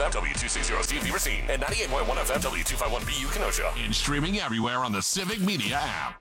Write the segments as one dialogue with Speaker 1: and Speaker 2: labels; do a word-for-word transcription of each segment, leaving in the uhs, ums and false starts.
Speaker 1: M, W two sixty Steve Racine, and ninety-eight point one F M, W two fifty-one B U Kenosha.
Speaker 2: And streaming everywhere on the Civic Media app.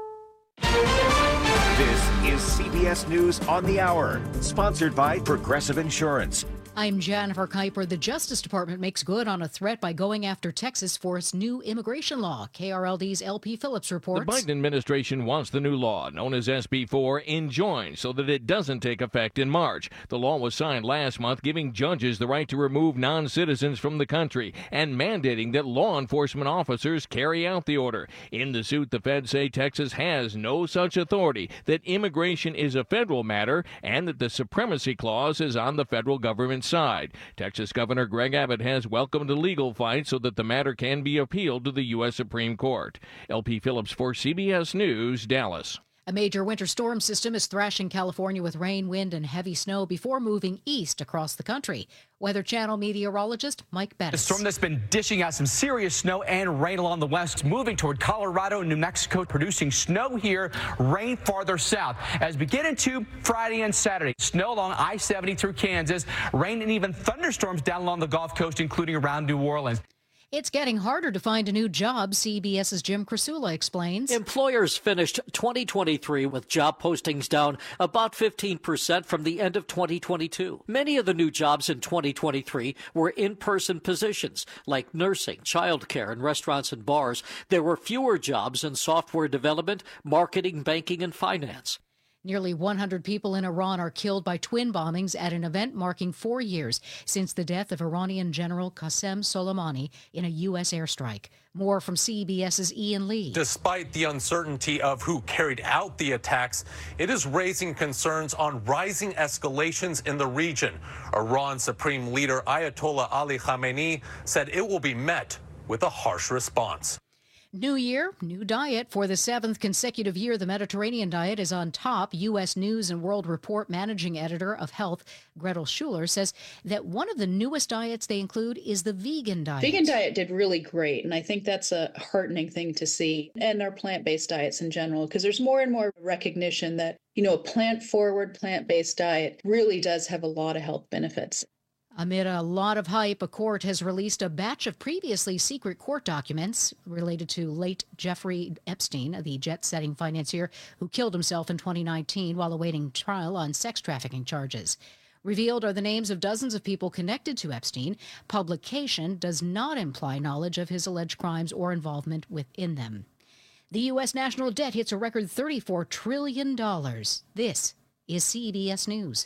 Speaker 3: This is C B S News on the Hour, sponsored by Progressive Insurance.
Speaker 4: I'm Jennifer Kuiper. The Justice Department makes good on a threat by going after Texas for its new immigration law. K R L D's L P Phillips reports.
Speaker 5: The Biden administration wants the new law, known as S B four, enjoined so that it doesn't take effect in March. The law was signed last month, giving judges the right to remove non-citizens from the country and mandating that law enforcement officers carry out the order. In the suit, the feds say Texas has no such authority, that immigration is a federal matter, and that the supremacy clause is on the federal government side. Texas Governor Greg Abbott has welcomed a legal fight so that the matter can be appealed to the U S Supreme Court. L P Phillips for C B S News, Dallas.
Speaker 4: A major winter storm system is thrashing California with rain, wind, and heavy snow before moving east across the country. Weather Channel meteorologist Mike Bettis.
Speaker 6: A storm that's been dishing out some serious snow and rain along the west, moving toward Colorado and New Mexico, producing snow here, rain farther south. As we get into Friday and Saturday, snow along I seventy through Kansas, rain and even thunderstorms down along the Gulf Coast, including around New Orleans.
Speaker 4: It's getting harder to find a new job, CBS's Jim Krasula explains.
Speaker 7: Employers finished twenty twenty-three with job postings down about fifteen percent from the end of twenty twenty-two. Many of the new jobs in twenty twenty-three were in-person positions like nursing, childcare, and restaurants and bars. There were fewer jobs in software development, marketing, banking, and finance.
Speaker 4: Nearly one hundred people in Iran are killed by twin bombings at an event marking four years since the death of Iranian General Qasem Soleimani in a U S airstrike. More from CBS's Ian Lee.
Speaker 8: Despite the uncertainty of who carried out the attacks, it is raising concerns on rising escalations in the region. Iran's Supreme Leader Ayatollah Ali Khamenei said it will be met with a harsh response.
Speaker 4: New year, new diet. For the seventh consecutive year, the Mediterranean diet is on top. U S News and World Report managing editor of Health, Gretel Schuler, says that one of the newest diets they include is the vegan diet.
Speaker 9: Vegan diet did really great, and I think that's a heartening thing to see. And our plant-based diets in general, because there's more and more recognition that, you know, a plant-forward, plant-based diet really does have a lot of health benefits.
Speaker 4: Amid a lot of hype, a court has released a batch of previously secret court documents related to late Jeffrey Epstein, the jet-setting financier who killed himself in twenty nineteen while awaiting trial on sex trafficking charges. Revealed are the names of dozens of people connected to Epstein. Publication does not imply knowledge of his alleged crimes or involvement within them. The U S national debt hits a record thirty-four trillion dollars. This is C B S News.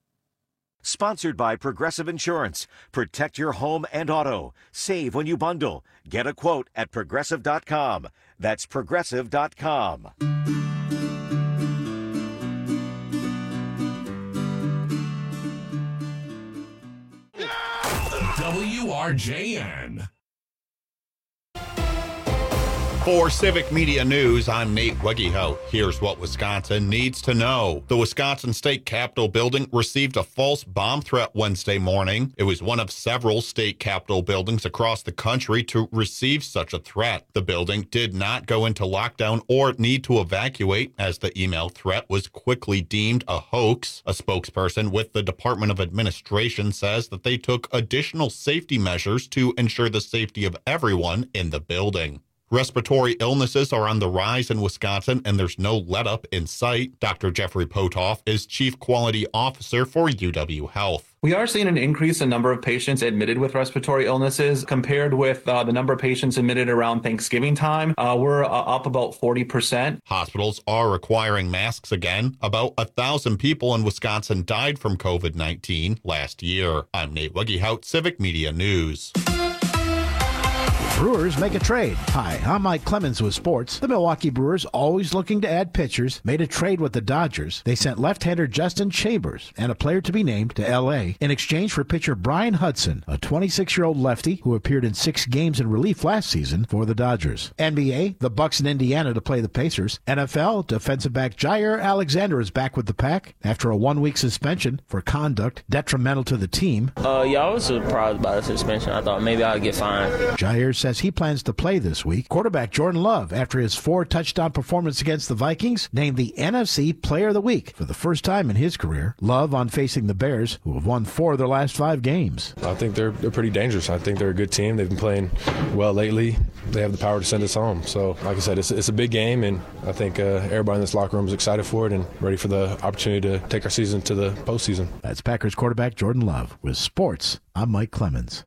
Speaker 3: Sponsored by Progressive Insurance. Protect your home and auto. Save when you bundle. Get a quote at progressive dot com. That's progressive dot com.
Speaker 2: W R J N.
Speaker 10: For Civic Media News, I'm Nate Wegehout. Here's what Wisconsin needs to know. The Wisconsin State Capitol building received a false bomb threat Wednesday morning. It was one of several state capitol buildings across the country to receive such a threat. The building did not go into lockdown or need to evacuate, as the email threat was quickly deemed a hoax. A spokesperson with the Department of Administration says that they took additional safety measures to ensure the safety of everyone in the building. Respiratory illnesses are on the rise in Wisconsin, and there's no let-up in sight. Doctor Jeffrey Potoff is Chief Quality Officer for U W Health.
Speaker 11: We are seeing an increase in number of patients admitted with respiratory illnesses compared with uh, the number of patients admitted around Thanksgiving time. Uh, we're uh, up about forty percent.
Speaker 10: Hospitals are requiring masks again. About a thousand people in Wisconsin died from COVID nineteen last year. I'm Nate Wegehout, Civic Media News.
Speaker 12: Brewers make a trade. Hi, I'm Mike Clemens with sports. The Milwaukee Brewers, always looking to add pitchers, made a trade with the Dodgers. They sent left-hander Justin Chambers and a player to be named to L A in exchange for pitcher Brian Hudson, a twenty-six-year-old lefty who appeared in six games in relief last season for the Dodgers. N B A, the Bucks in Indiana to play the Pacers. N F L, defensive back Jair Alexander is back with the Pack after a one-week suspension for conduct detrimental to the team.
Speaker 13: Uh, yeah, I was surprised by the suspension. I thought maybe I'd get fined.
Speaker 12: Jair's says he plans to play this week. Quarterback Jordan Love, after his four-touchdown performance against the Vikings, named the N F C Player of the Week for the first time in his career. Love on facing the Bears, who have won four of their last five games.
Speaker 13: I think they're they're pretty dangerous. I think they're a good team. They've been playing well lately. They have the power to send us home. So, like I said, it's, it's a big game, and I think uh, everybody in this locker room is excited for it and ready for the opportunity to take our season to the postseason.
Speaker 12: That's Packers quarterback Jordan Love. With sports, I'm Mike Clemens.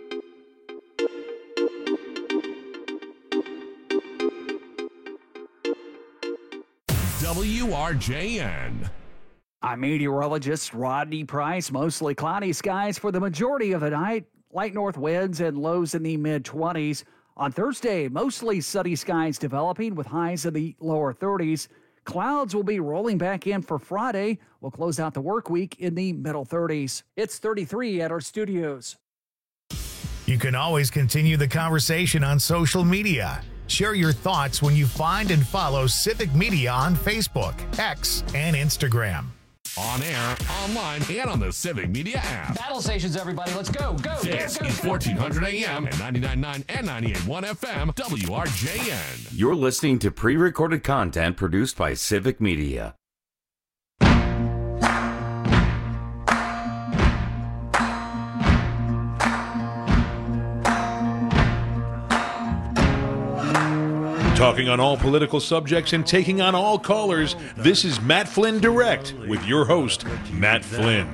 Speaker 2: W R J N.
Speaker 14: I'm meteorologist Rodney Price. Mostly cloudy skies for the majority of the night. Light north winds and lows in the mid-twenties. On Thursday, mostly sunny skies developing with highs in the lower thirties. Clouds will be rolling back in for Friday. We'll close out the work week in the middle thirties. It's thirty-three at our studios.
Speaker 15: You can always continue the conversation on social media. Share your thoughts when you find and follow Civic Media on Facebook, X, and Instagram.
Speaker 2: On air, online, and on the Civic Media app.
Speaker 16: Battle stations, everybody. Let's go, go,
Speaker 2: This
Speaker 16: go, go,
Speaker 2: is
Speaker 16: go.
Speaker 2: fourteen hundred A M and ninety-nine point nine and ninety-eight point one F M, W R J N.
Speaker 17: You're listening to pre-recorded content produced by Civic Media.
Speaker 18: Talking on all political subjects and taking on all callers, this is Matt Flynn Direct with your host, Matt Flynn.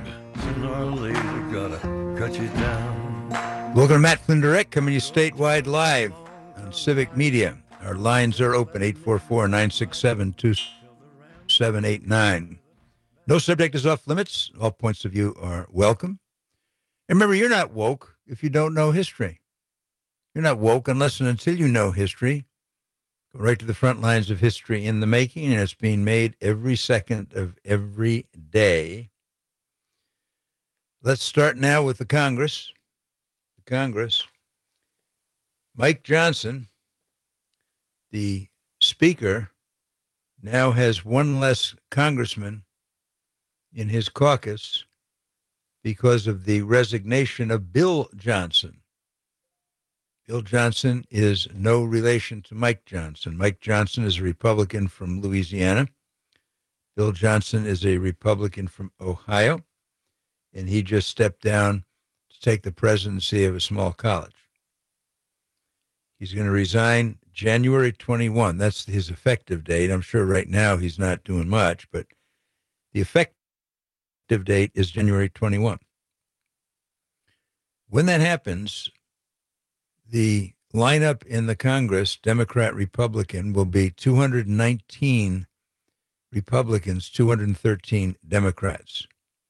Speaker 19: Welcome to Matt Flynn Direct, coming to you statewide live on Civic Media. Our lines are open, eight four four, nine six seven, two seven eight nine. No subject is off limits. All points of view are welcome. And remember, you're not woke if you don't know history. You're not woke unless and until you know history. Go right to the front lines of history in the making, and it's being made every second of every day. Let's start now with the Congress. The Congress. Mike Johnson, the Speaker, now has one less congressman in his caucus because of the resignation of Bill Johnson. Bill Johnson is no relation to Mike Johnson. Mike Johnson is a Republican from Louisiana. Bill Johnson is a Republican from Ohio, and he just stepped down to take the presidency of a small college. He's going to resign January twenty-first. That's his effective date. I'm sure right now he's not doing much, but the effective date is January twenty-first. When that happens, the lineup in the Congress, Democrat, Republican, will be two hundred nineteen Republicans, two hundred thirteen Democrats.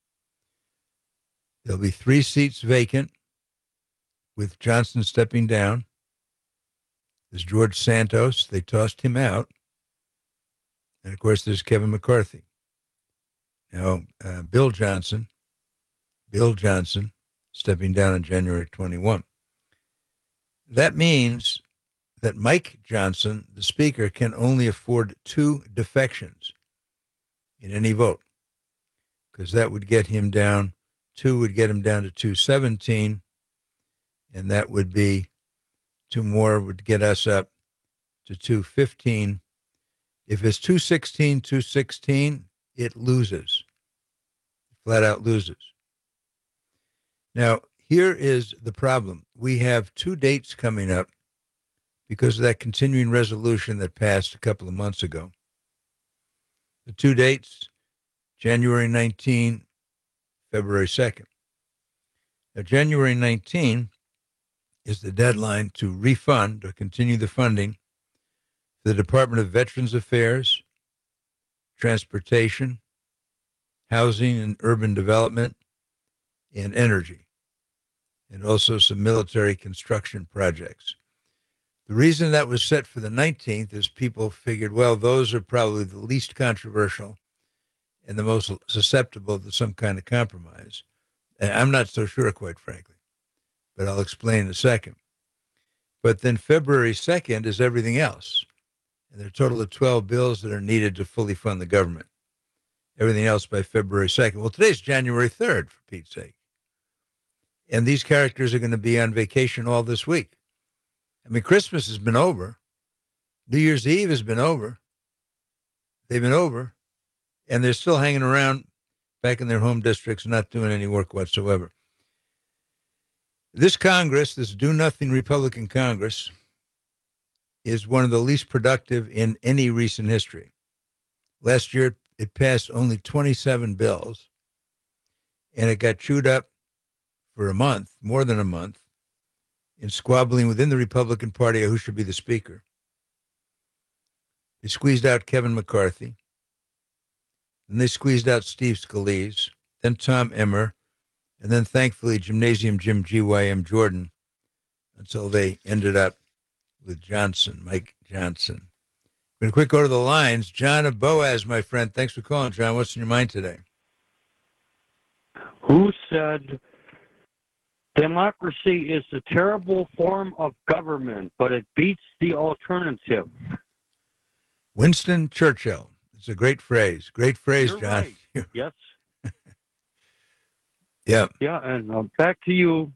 Speaker 19: There'll be three seats vacant, with Johnson stepping down. There's George Santos. They tossed him out. And, of course, there's Kevin McCarthy. Now, uh, Bill Johnson, Bill Johnson, stepping down on January twenty-first. That means that Mike Johnson, the Speaker, can only afford two defections in any vote, because that would get him down, two would get him down to two seventeen, and that would be, two more would get us up to two fifteen. If it's two sixteen, two sixteen, it loses, flat out loses. Now, here is the problem. We have two dates coming up because of that continuing resolution that passed a couple of months ago. The two dates, January nineteenth, February second. Now, January nineteenth is the deadline to refund or continue the funding for the Department of Veterans Affairs, Transportation, Housing and Urban Development, and Energy, and also some military construction projects. The reason that was set for the nineteenth is people figured, well, those are probably the least controversial and the most susceptible to some kind of compromise. And I'm not so sure, quite frankly, but I'll explain in a second. But then February second is everything else. And there are a total of twelve bills that are needed to fully fund the government. Everything else by February second. Well, today's January third, for Pete's sake. And these characters are going to be on vacation all this week. I mean, Christmas has been over. New Year's Eve has been over. They've been over, and they're still hanging around back in their home districts, not doing any work whatsoever. This Congress, this do-nothing Republican Congress, is one of the least productive in any recent history. Last year, it passed only twenty-seven bills, and it got chewed up for a month, more than a month, in squabbling within the Republican Party of who should be the Speaker. They squeezed out Kevin McCarthy, then they squeezed out Steve Scalise, then Tom Emmer, and then thankfully Gymnasium Jim G Y M Jordan, until they ended up with Johnson, Mike Johnson. We're going to quick go to the lines. John of Boaz, my friend. Thanks for calling, John. What's in your mind today?
Speaker 20: Who said democracy is a terrible form of government, but it beats the alternative?
Speaker 19: Winston Churchill. It's a great phrase. Great phrase,
Speaker 20: You're
Speaker 19: John.
Speaker 20: Right. Yes.
Speaker 19: Yeah.
Speaker 20: Yeah, and uh, back to you.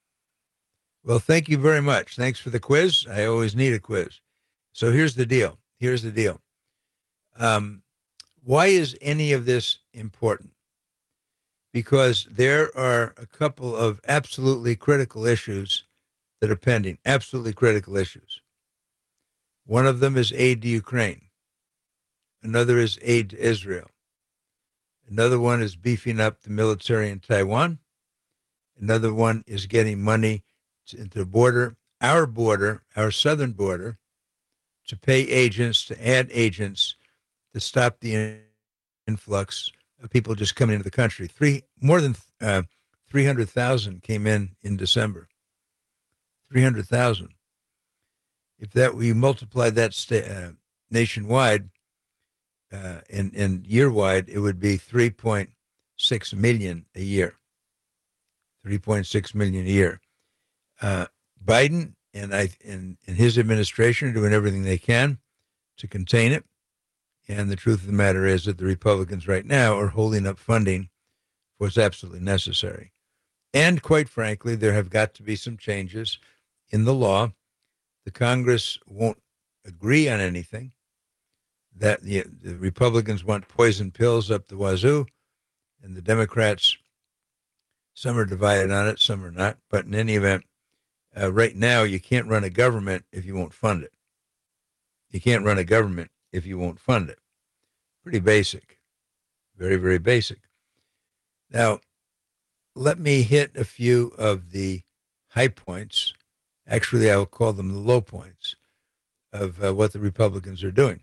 Speaker 19: Well, thank you very much. Thanks for the quiz. I always need a quiz. So here's the deal. Here's the deal. Um, why is any of this important? Because there are a couple of absolutely critical issues that are pending, absolutely critical issues. One of them is aid to Ukraine. Another is aid to Israel. Another one is beefing up the military in Taiwan. Another one is getting money to, into the border, our border, our southern border, to pay agents, to add agents to stop the influx of people just coming into the country. Three more than uh, three hundred thousand came in in December. three hundred thousand. If that we multiply that sta- uh, nationwide uh, and, and year-wide, it would be three point six million a year. three point six million a year. Uh, Biden and I and, and his administration are doing everything they can to contain it. And the truth of the matter is that the Republicans right now are holding up funding for what's absolutely necessary. And quite frankly, there have got to be some changes in the law. The Congress won't agree on anything. That the, the Republicans want poison pills up the wazoo, and the Democrats, some are divided on it, some are not. But in any event, uh, right now, you can't run a government if you won't fund it. You can't run a government if you won't fund it. Pretty basic. Very, very basic. Now, let me hit a few of the high points. Actually, I will call them the low points of uh, what the Republicans are doing.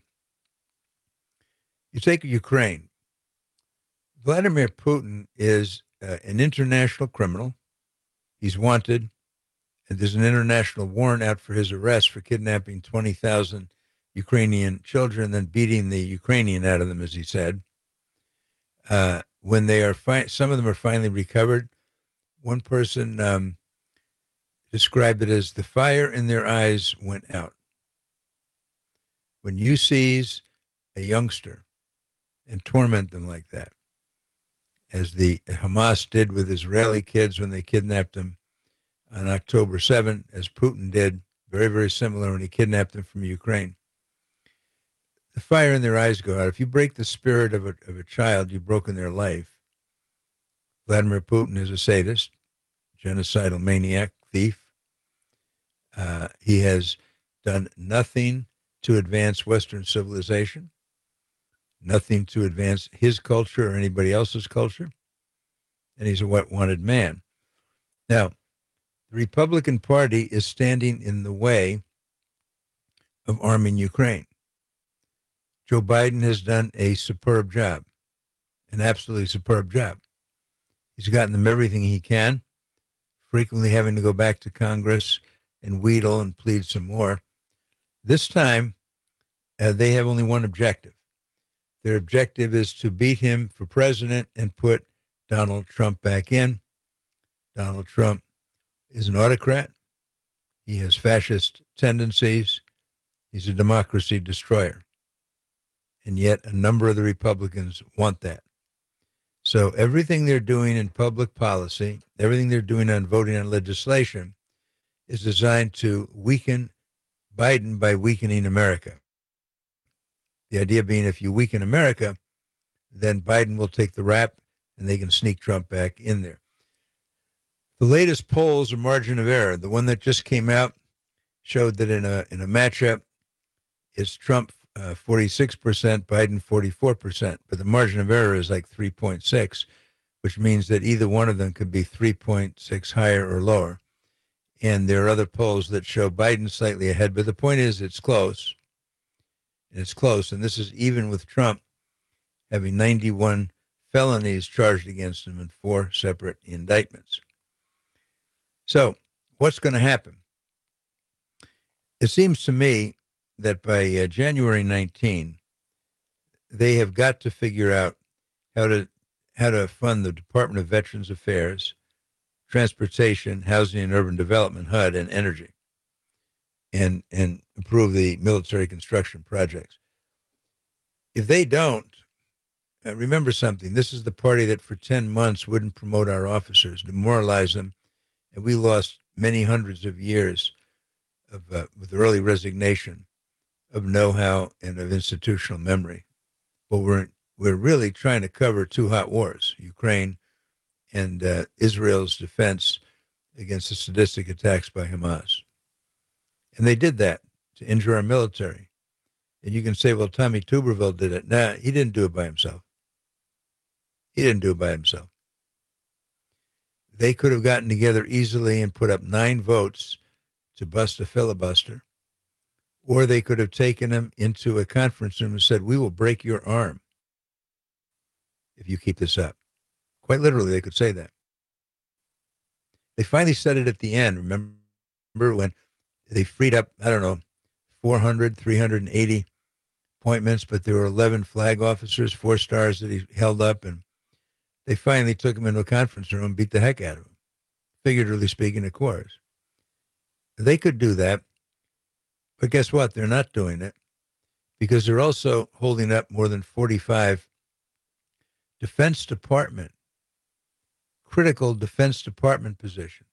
Speaker 19: You take Ukraine. Vladimir Putin is uh, an international criminal. He's wanted. And there's an international warrant out for his arrest for kidnapping twenty thousand Ukrainian children, then beating the Ukrainian out of them, as he said. Uh, when they are, fi- some of them are finally recovered. One person um, described it as the fire in their eyes went out. When you seize a youngster and torment them like that, as the Hamas did with Israeli kids when they kidnapped them on October seventh, as Putin did, very, very similar when he kidnapped them from Ukraine. The fire in their eyes go out. If you break the spirit of a, of a child, you've broken their life. Vladimir Putin is a sadist, genocidal maniac, thief. Uh, he has done nothing to advance Western civilization, nothing to advance his culture or anybody else's culture, and he's a wanted man. Now, the Republican Party is standing in the way of arming Ukraine. Joe Biden has done a superb job, an absolutely superb job. He's gotten them everything he can, frequently having to go back to Congress and wheedle and plead some more. This time, uh, they have only one objective. Their objective is to beat him for president and put Donald Trump back in. Donald Trump is an autocrat. He has fascist tendencies. He's a democracy destroyer. And yet a number of the Republicans want that. So everything they're doing in public policy, everything they're doing on voting on legislation is designed to weaken Biden by weakening America. The idea being if you weaken America, then Biden will take the rap and they can sneak Trump back in there. The latest polls are margin of error. The one that just came out showed that in a in a matchup, it's Trump uh, forty-six percent, Biden forty-four percent. But the margin of error is like three point six, which means that either one of them could be three point six higher or lower. And there are other polls that show Biden slightly ahead. But the point is it's close. And it's close. And this is even with Trump having ninety-one felonies charged against him in four separate indictments. So what's going to happen? It seems to me that by uh, January nineteenth, they have got to figure out how to how to fund the Department of Veterans Affairs, Transportation, Housing and Urban Development, H U D, and Energy, and and improve the military construction projects. If they don't, uh, remember something. This is the party that for ten months wouldn't promote our officers, demoralize them, and we lost many hundreds of years of uh, with early resignation, of know-how, and of institutional memory. But we're we're really trying to cover two hot wars: Ukraine and uh, Israel's defense against the sadistic attacks by Hamas. And they did that to injure our military. And you can say, well, Tommy Tuberville did it. Nah, he didn't do it by himself. He didn't do it by himself. They could have gotten together easily and put up nine votes to bust a filibuster, or they could have taken him into a conference room and said, we will break your arm if you keep this up. Quite literally, they could say that. They finally said it at the end. Remember when they freed up, I don't know, four hundred, three hundred eighty appointments, but there were eleven flag officers, four stars that he held up, and they finally took him into a conference room and beat the heck out of him, figuratively speaking, of course. They could do that, but guess what? They're not doing it because they're also holding up more than forty-five Defense Department, critical Defense Department positions.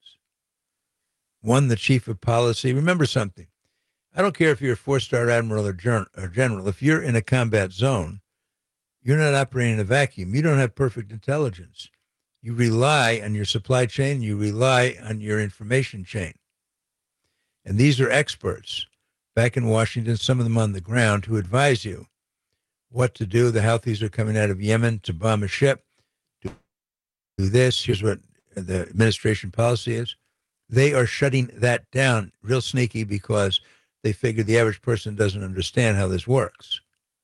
Speaker 19: One, the chief of policy. Remember something. I don't care if you're a four-star admiral or general. If you're in a combat zone, you're not operating in a vacuum. You don't have perfect intelligence. You rely on your supply chain. You rely on your information chain. And these are experts back in Washington, some of them on the ground, who advise you what to do. The Houthis are coming out of Yemen to bomb a ship. Do, do this. Here's what the administration policy is. They are shutting that down real sneaky because they figure the average person doesn't understand how this works.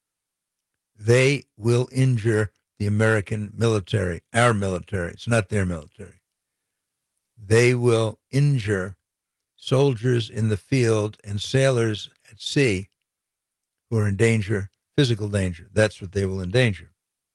Speaker 19: They will injure the American military, our military. It's not their military. They will injure soldiers in the field and sailors at sea who are in danger, physical danger. That's what they will endanger.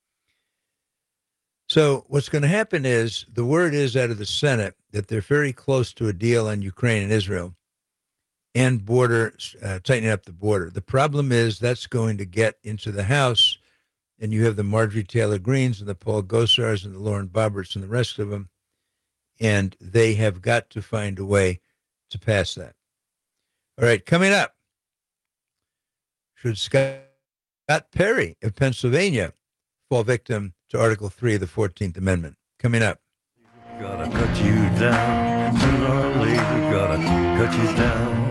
Speaker 19: So what's going to happen is, the word is out of the Senate that they're very close to a deal on Ukraine and Israel and border, uh, tightening up the border. The problem is that's going to get into the House, and you have the Marjorie Taylor Greens and the Paul Gosars and the Lauren Boeberts and the rest of them, and they have got to find a way to pass that. All right, coming up, should Scott Perry of Pennsylvania fall victim to Article three of the fourteenth Amendment? Coming up.
Speaker 21: Gotta cut you down, sooner or later, gotta cut you down.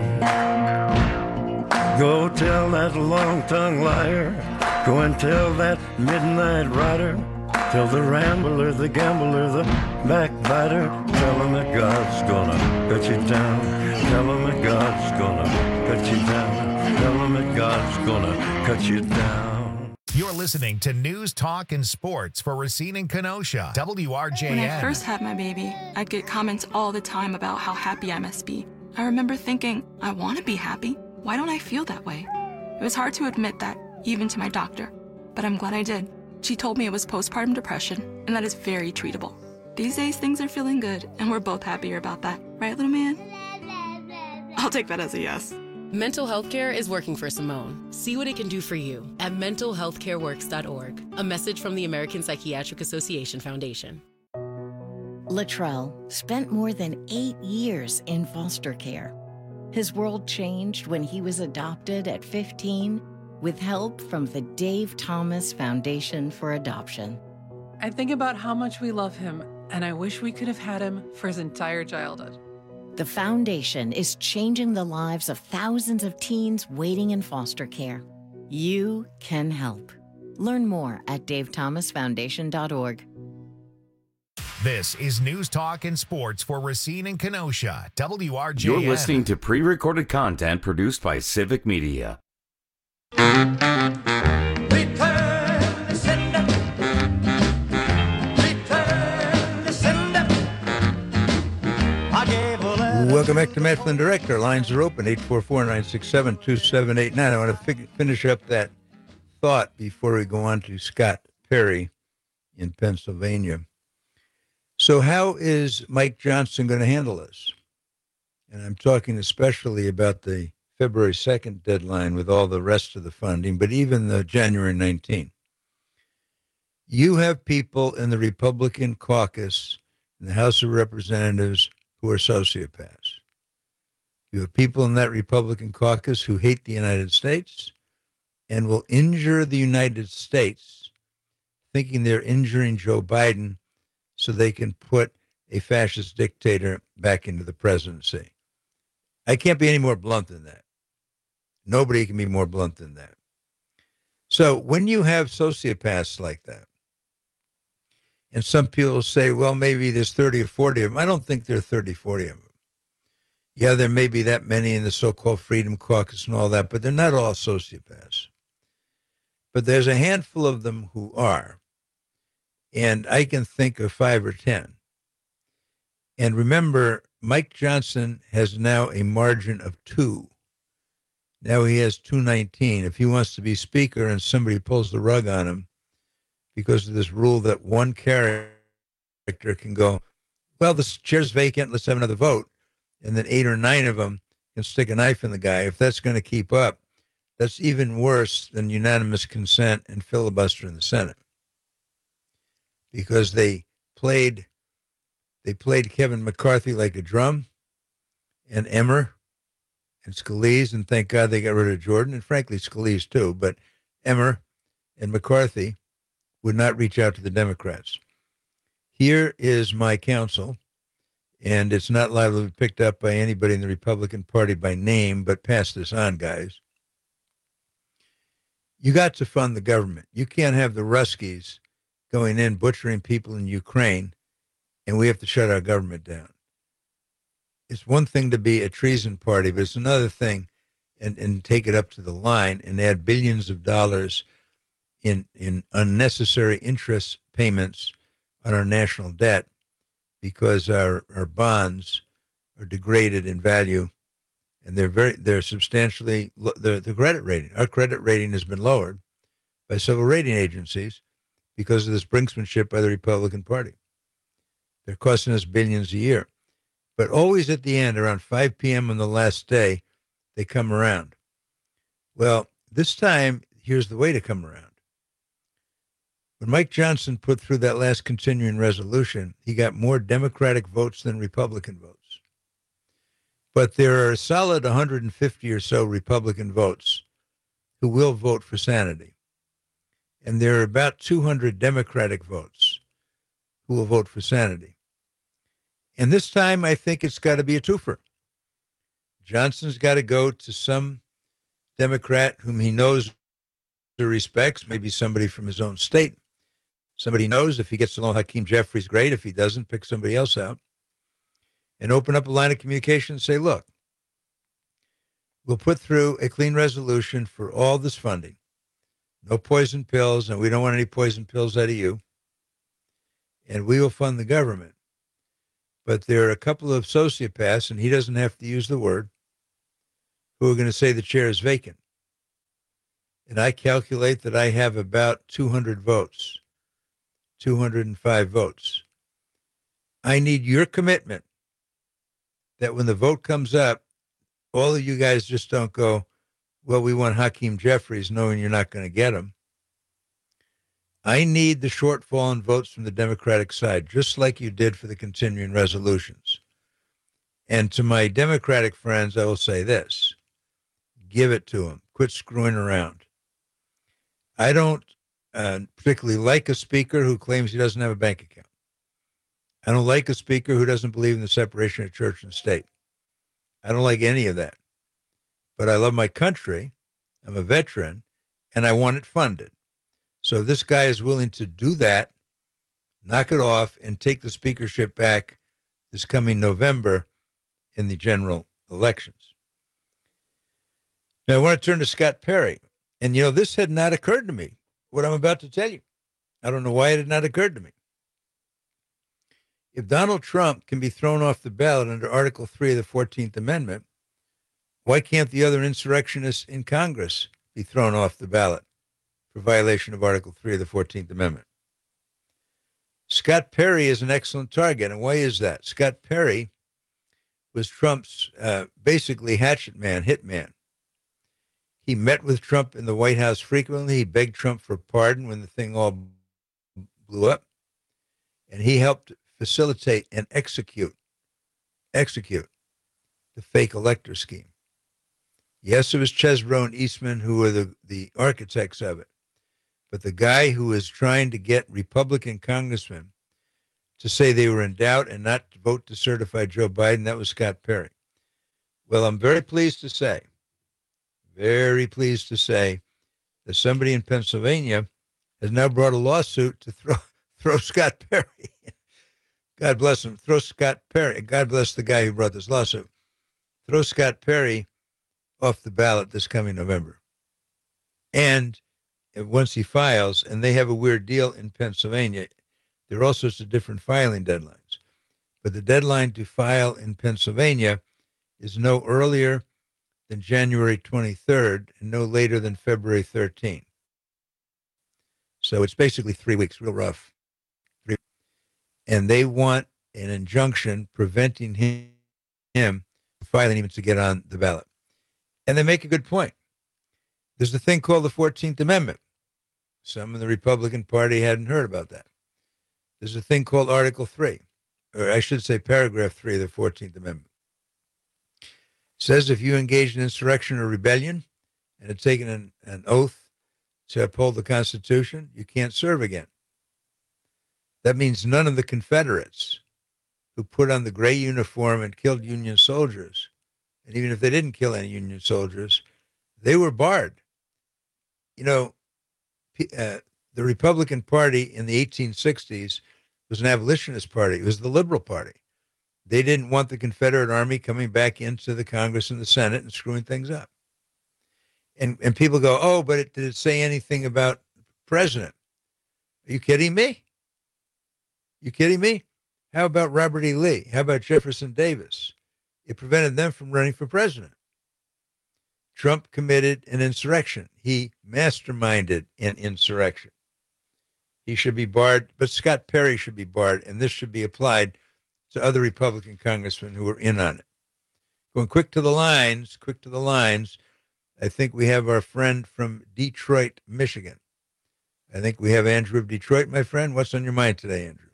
Speaker 21: Go tell that long-tongued liar, go and tell that midnight rider, tell the rambler, the gambler, the backbiter, tell him that God's gonna cut you down, tell him that God's gonna cut you down, tell him that God's gonna cut you down.
Speaker 15: You're listening to News, Talk, and Sports for Racine and Kenosha, W R J N.
Speaker 22: When I first had my baby, I'd get comments all the time about how happy I must be. I remember thinking, I want to be happy. Why don't I feel that way? It was hard to admit that, even to my doctor, but I'm glad I did. She told me it was postpartum depression, and that is very treatable. These days, things are feeling good, and we're both happier about that. Right, little man? I'll take that as a yes.
Speaker 23: Mental health care is working for Simone. See what it can do for you at mental health care works dot org. A message from the American Psychiatric Association Foundation.
Speaker 24: Latrell spent more than eight years in foster care.
Speaker 1: His world changed when he was adopted at fifteen with help from the Dave Thomas Foundation for Adoption.
Speaker 5: I think about how much we love him, and I wish we could have had him for his entire childhood.
Speaker 1: The foundation is changing the lives of thousands of teens waiting in foster care. You can help. Learn more at dave thomas foundation dot org.
Speaker 15: This is News Talk and Sports for Racine and Kenosha, W R J N.
Speaker 17: You're listening to pre-recorded content produced by Civic Media.
Speaker 19: Welcome back to Matt Flynn Direct. Our lines are open, eight four four, nine six seven, two seven eight nine. I want to fig- finish up that thought before we go on to Scott Perry in Pennsylvania. So how is Mike Johnson going to handle this? And I'm talking especially about the February second deadline with all the rest of the funding, but even the January nineteenth. You have people in the Republican caucus in the House of Representatives who are sociopaths. You have people in that Republican caucus who hate the United States and will injure the United States, thinking they're injuring Joe Biden so they can put a fascist dictator back into the presidency. I can't be any more blunt than that. Nobody can be more blunt than that. So when you have sociopaths like that, and some people say, well, maybe there's thirty or forty of them. I don't think there are thirty, forty of them. Yeah, there may be that many in the so-called Freedom Caucus and all that, but they're not all sociopaths. But there's a handful of them who are. And I can think of five or ten. And remember, Mike Johnson has now a margin of two. Now he has two nineteen. If he wants to be speaker and somebody pulls the rug on him because of this rule that one character can go, well, this chair's vacant, let's have another vote. And then eight or nine of them can stick a knife in the guy. If that's going to keep up, that's even worse than unanimous consent and filibuster in the Senate. Because they played they played Kevin McCarthy like a drum, and Emmer and Scalise, and thank God they got rid of Jordan, and frankly Scalise too, but Emmer and McCarthy would not reach out to the Democrats. Here is my counsel, and it's not liable to be picked up by anybody in the Republican Party by name, but pass this on, guys. You got to fund the government. You can't have the Ruskies going in, butchering people in Ukraine, and we have to shut our government down. It's one thing to be a treason party, but it's another thing, and, and take it up to the line and add billions of dollars in, in unnecessary interest payments on our national debt because our, our bonds are degraded in value, and they're very they're substantially the the credit rating. Our credit rating has been lowered by several rating agencies because of this brinksmanship by the Republican Party. They're costing us billions a year. But always at the end, around five p.m. on the last day, they come around. Well, this time, here's the way to come around. When Mike Johnson put through that last continuing resolution, he got more Democratic votes than Republican votes. But there are a solid one hundred fifty or so Republican votes who will vote for sanity. And there are about two hundred Democratic votes who will vote for sanity. And this time, I think it's got to be a twofer. Johnson's got to go to some Democrat whom he knows or respects, maybe somebody from his own state. Somebody knows if he gets along Hakeem Jeffries, great. If he doesn't, pick somebody else out. And open up a line of communication and say, look, we'll put through a clean resolution for all this funding. No poison pills, and we don't want any poison pills out of you. And we will fund the government. But there are a couple of sociopaths, and he doesn't have to use the word, who are going to say the chair is vacant. And I calculate that I have about two hundred votes, two hundred five votes. I need your commitment that when the vote comes up, all of you guys just don't go, well, we want Hakeem Jeffries, knowing you're not going to get him. I need the shortfall in votes from the Democratic side, just like you did for the continuing resolutions. And to my Democratic friends, I will say this. Give it to them. Quit screwing around. I don't uh, particularly like a speaker who claims he doesn't have a bank account. I don't like a speaker who doesn't believe in the separation of church and state. I don't like any of that. But I love my country. I'm a veteran, and I want it funded. So if this guy is willing to do that, knock it off, and take the speakership back this coming November in the general elections. Now, I want to turn to Scott Perry. And, you know, this had not occurred to me, what I'm about to tell you. I don't know why it had not occurred to me. If Donald Trump can be thrown off the ballot under Article three of the fourteenth Amendment, why can't the other insurrectionists in Congress be thrown off the ballot for violation of Article three of the fourteenth Amendment? Scott Perry is an excellent target. And why is that? Scott Perry was Trump's uh, basically hatchet man, hit man. He met with Trump in the White House frequently. He begged Trump for pardon when the thing all blew up. And he helped facilitate and execute, execute the fake elector scheme. Yes, it was Chesbrough and Eastman who were the, the architects of it. But the guy who was trying to get Republican congressmen to say they were in doubt and not to vote to certify Joe Biden, that was Scott Perry. Well, I'm very pleased to say, very pleased to say that somebody in Pennsylvania has now brought a lawsuit to throw throw Scott Perry. God bless him. Throw Scott Perry. God bless the guy who brought this lawsuit. Throw Scott Perry off the ballot this coming November. And once he files, and they have a weird deal in Pennsylvania, there are all sorts of different filing deadlines. But the deadline to file in Pennsylvania is no earlier than January twenty-third and no later than February thirteenth. So it's basically three weeks, real rough. Three. And they want an injunction preventing him, him from filing even to get on the ballot. And they make a good point. There's a thing called the fourteenth Amendment. Some in the Republican Party hadn't heard about that. There's a thing called Article three, or I should say Paragraph three of the fourteenth Amendment. It says if you engage in insurrection or rebellion and have taken an, an oath to uphold the Constitution, you can't serve again. That means none of the Confederates who put on the gray uniform and killed Union soldiers, and even if they didn't kill any Union soldiers, they were barred. You know, uh, the Republican Party in the eighteen sixties was an abolitionist party. It was the Liberal Party. They didn't want the Confederate Army coming back into the Congress and the Senate and screwing things up. And and people go, oh, but it, did it say anything about president? Are you kidding me? You kidding me? How about Robert E. Lee? How about Jefferson Davis? It prevented them from running for president. Trump committed an insurrection. He masterminded an insurrection. He should be barred, but Scott Perry should be barred, and this should be applied to other Republican congressmen who were in on it. Going quick to the lines, quick to the lines, I think we have our friend from Detroit, Michigan. I think we have Andrew of Detroit, my friend. What's on your mind today, Andrew?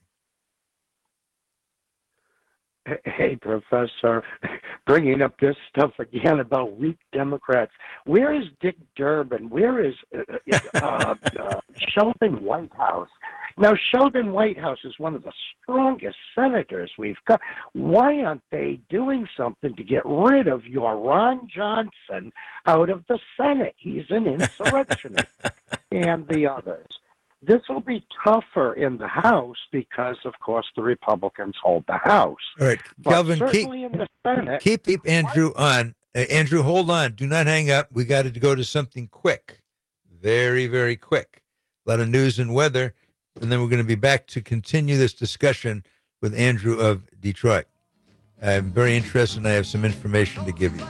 Speaker 20: Hey, Professor, bringing up this stuff again about weak Democrats. Where is Dick Durbin? Where is uh, uh, uh, Sheldon Whitehouse? Now, Sheldon Whitehouse is one of the strongest senators we've got. Why aren't they doing something to get rid of your Ron Johnson out of the Senate? He's an insurrectionist. And the others. This will be tougher in the House because, of course, the Republicans hold the House.
Speaker 19: All right,
Speaker 20: but
Speaker 19: Kelvin, keep,
Speaker 20: in the Senate,
Speaker 19: keep, keep Andrew on. Uh, Andrew, hold on. Do not hang up. We got to go to something quick. Very, very quick. A lot of news and weather. And then we're going to be back to continue this discussion with Andrew of Detroit. I'm very interested, and I have some information to give you.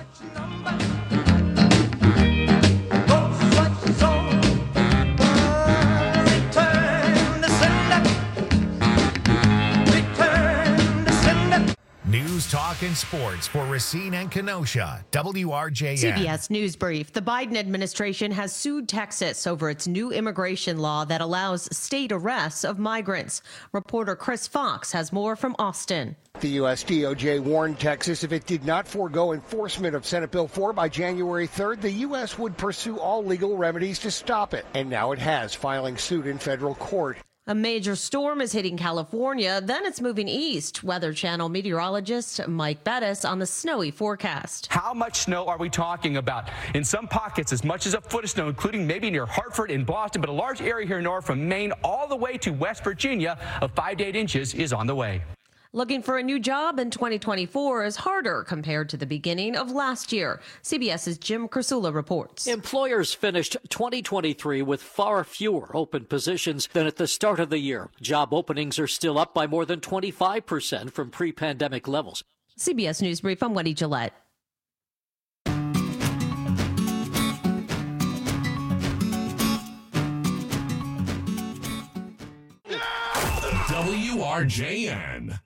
Speaker 15: News, talk, and sports. Sports for Racine and Kenosha, W R J N.
Speaker 6: C B S News Brief. The Biden administration has sued Texas over its new immigration law that allows state arrests of migrants. Reporter Chris Fox has more from Austin.
Speaker 7: The U S D O J warned Texas if it did not forego enforcement of Senate Bill four by January third, the U S would pursue all legal remedies to stop it. And now it has, filing suit in federal court.
Speaker 6: A major storm is hitting California, then it's moving east. Weather Channel meteorologist Mike Bettis on the snowy forecast.
Speaker 8: How much snow are we talking about? In some pockets, as much as a foot of snow, including maybe near Hartford and Boston, but a large area here north from Maine all the way to West Virginia of five to eight inches is on the way.
Speaker 6: Looking for a new job in twenty twenty-four is harder compared to the beginning of last year. CBS's Jim Krasula reports.
Speaker 24: Employers finished twenty twenty-three with far fewer open positions than at the start of the year. Job openings are still up by more than twenty-five percent from pre-pandemic levels.
Speaker 6: C B S News Brief, I'm Wendy Gillette.
Speaker 2: W R J N.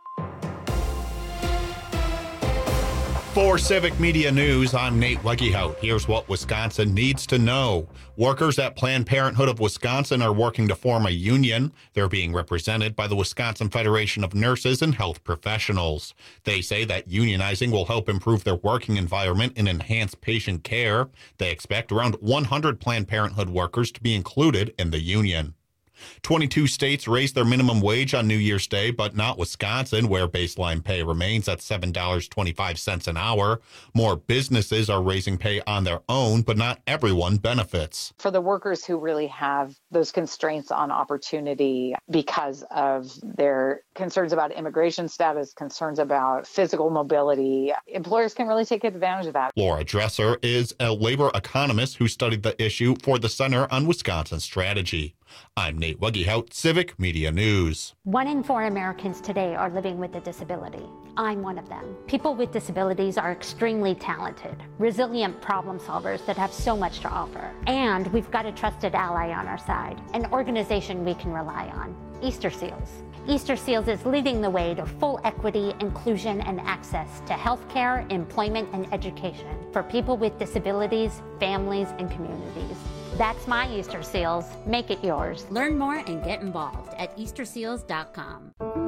Speaker 10: For Civic Media News, I'm Nate Weggehout. Here's what Wisconsin needs to know. Workers at Planned Parenthood of Wisconsin are working to form a union. They're being represented by the Wisconsin Federation of Nurses and Health Professionals. They say that unionizing will help improve their working environment and enhance patient care. They expect around one hundred Planned Parenthood workers to be included in the union. twenty-two states raised their minimum wage on New Year's Day, but not Wisconsin, where baseline pay remains at seven dollars and twenty-five cents an hour. More businesses are raising pay on their own, but not everyone benefits.
Speaker 25: For the workers who really have those constraints on opportunity because of their concerns about immigration status, concerns about physical mobility, employers can really take advantage of that.
Speaker 10: Laura Dresser is a labor economist who studied the issue for the Center on Wisconsin Strategy. I'm Nate Weggehout, Civic Media News.
Speaker 26: One in four Americans today are living with a disability. I'm one of them. People with disabilities are extremely talented, resilient problem solvers that have so much to offer. And we've got a trusted ally on our side, an organization we can rely on, Easter Seals. Easter Seals is leading the way to full equity, inclusion, and access to healthcare, employment, and education for people with disabilities, families, and communities. That's my Easter Seals. Make it yours.
Speaker 27: Learn more and get involved at easter seals dot com.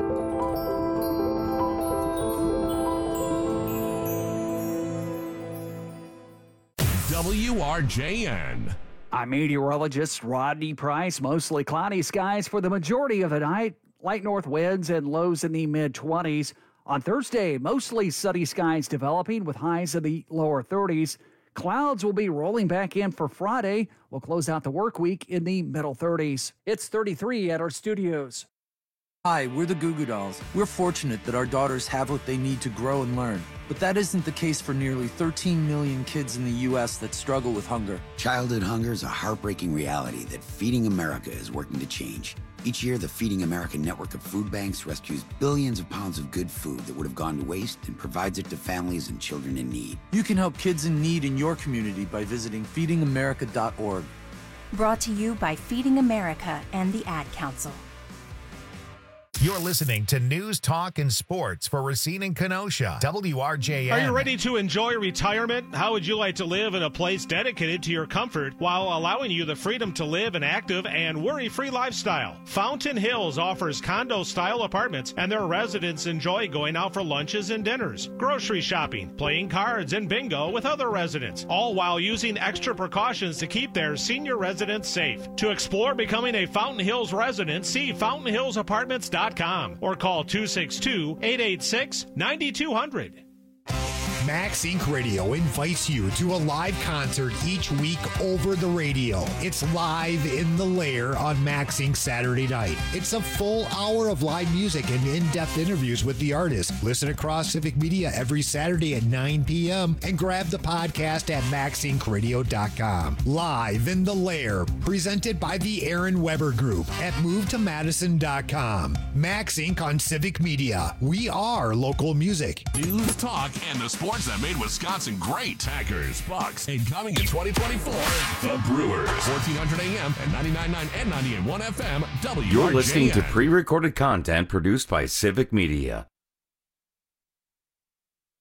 Speaker 2: W R J N.
Speaker 14: I'm meteorologist Rodney Price. Mostly cloudy skies for the majority of the night. Light north winds and lows in the mid twenties. On Thursday, mostly sunny skies developing with highs in the lower thirties. Clouds will be rolling back in for Friday. We'll close out the work week in the middle thirties. It's thirty-three at our studios.
Speaker 28: Hi, we're the Goo Goo Dolls. We're fortunate that our daughters have what they need to grow and learn. But that isn't the case for nearly thirteen million kids in the U S that struggle with hunger.
Speaker 29: Childhood hunger is a heartbreaking reality that Feeding America is working to change. Each year, the Feeding America network of food banks rescues billions of pounds of good food that would have gone to waste and provides it to families and children in need.
Speaker 28: You can help kids in need in your community by visiting feeding america dot org.
Speaker 30: Brought to you by Feeding America and the Ad Council.
Speaker 15: You're listening to News, Talk, and Sports for Racine and Kenosha, W R J N.
Speaker 31: Are you ready to enjoy retirement? How would you like to live in a place dedicated to your comfort while allowing you the freedom to live an active and worry-free lifestyle? Fountain Hills offers condo-style apartments, and their residents enjoy going out for lunches and dinners, grocery shopping, playing cards, and bingo with other residents, all while using extra precautions to keep their senior residents safe. To explore becoming a Fountain Hills resident, see fountain hills apartments dot com or call two six two, eight eight six, nine two zero zero.
Speaker 32: Max Incorporated. Radio invites you to a live concert each week over the radio. It's Live in the Lair on Max Incorporated. Saturday night. It's a full hour of live music and in-depth interviews with the artists. Listen across Civic Media every Saturday at nine p.m. and grab the podcast at max inc radio dot com. Live in the Lair, presented by the Aaron Weber Group at move to madison dot com. Max Incorporated on Civic Media. We are local music.
Speaker 2: News, talk, and the sports that made Wisconsin great. Packers, Bucks, and coming in twenty twenty-four, the Brewers. fourteen hundred A M and ninety-nine point nine and ninety-eight point one F M, W R J N.
Speaker 17: You're listening to pre-recorded content produced by Civic Media.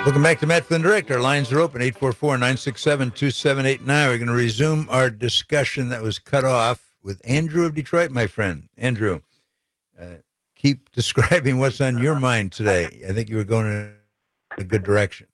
Speaker 19: Welcome back to Matt Flynn Direct. Our lines are open, eight four four, nine six seven, two seven eight nine. We're going to resume our discussion that was cut off with Andrew of Detroit, my friend. Andrew, uh, keep describing what's on your mind today. I think you were going in a good direction.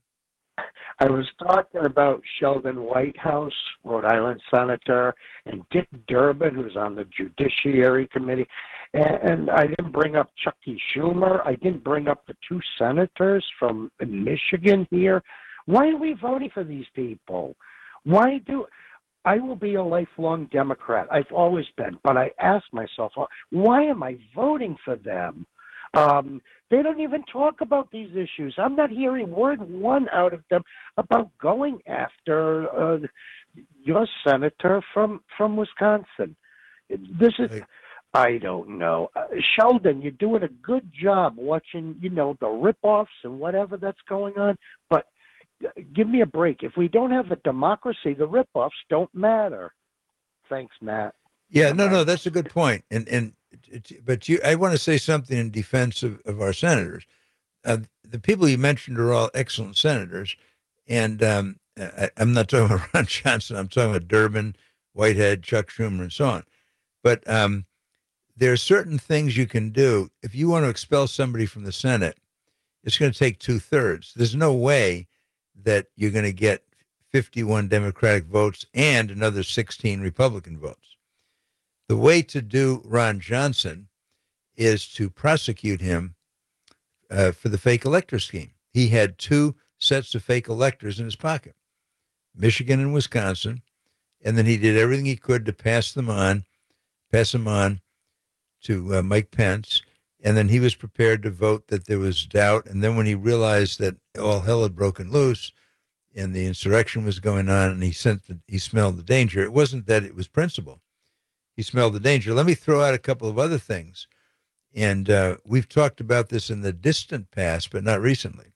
Speaker 20: I was talking about Sheldon Whitehouse, Rhode Island Senator, and Dick Durbin, who's on the Judiciary Committee. And I didn't bring up Chucky Schumer. I didn't bring up the two senators from Michigan here. Why are we voting for these people? Why do I will be a lifelong Democrat. I've always been. But I ask myself, why am I voting for them? Um, they don't even talk about these issues. I'm not hearing word one out of them about going after uh, your senator from, from Wisconsin. This is... I don't know. Uh, Sheldon, you're doing a good job watching, you know, the rip-offs and whatever that's going on, but give me a break. If we don't have a democracy, the rip-offs don't matter. Thanks, Matt.
Speaker 19: Yeah, no, no, that's a good point. And, and but you, I want to say something in defense of, of our senators. Uh, the people you mentioned are all excellent senators, and um, I, I'm not talking about Ron Johnson. I'm talking about Durbin, Whitehead, Chuck Schumer, and so on. But um, there are certain things you can do. If you want to expel somebody from the Senate, it's going to take two-thirds. There's no way that you're going to get fifty-one Democratic votes and another sixteen Republican votes. The way to do Ron Johnson is to prosecute him uh, for the fake elector scheme. He had two sets of fake electors in his pocket, Michigan and Wisconsin, and then he did everything he could to pass them on, pass them on to uh, Mike Pence, and then he was prepared to vote that there was doubt. And then when he realized that all hell had broken loose and the insurrection was going on, and he sent the, he smelled the danger. It wasn't that it was principle. He smelled the danger. Let me throw out a couple of other things. And uh, we've talked about this in the distant past, but not recently.